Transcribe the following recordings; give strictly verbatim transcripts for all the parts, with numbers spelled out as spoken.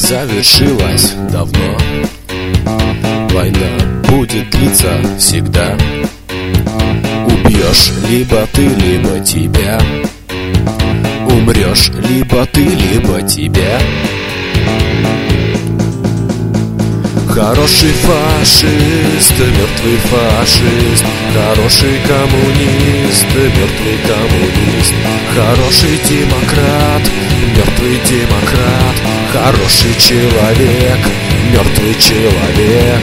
завершилась давно. Война будет длиться всегда. Убьешь либо ты, либо тебя. Умрешь либо ты, либо тебя. Хороший фашист, мертвый фашист. Хороший коммунист, мертвый коммунист. Хороший демократ, мертвый демократ. Хороший человек, мертвый человек.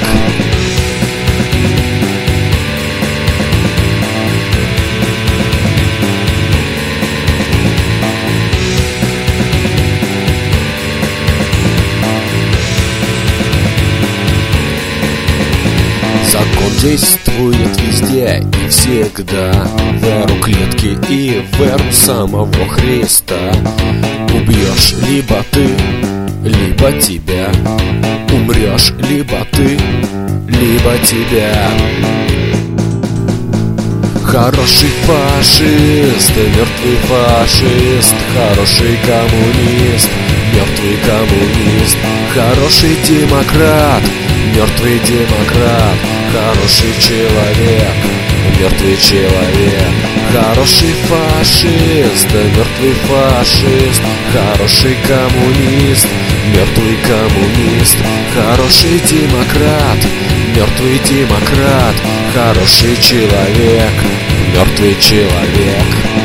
Закон действует везде и всегда, в эру клетки и в эру самого Христа. Убьешь либо ты, либо тебя. Умрешь либо ты, либо тебя. Хороший фашист, мертвый фашист. Хороший коммунист, мертвый коммунист. Хороший демократ, мертвый демократ. Хороший человек, мертвый человек. Хороший фашист, мертвый фашист. Хороший коммунист, мертвый коммунист. Хороший демократ, мертвый демократ. Хороший человек, мертвый человек.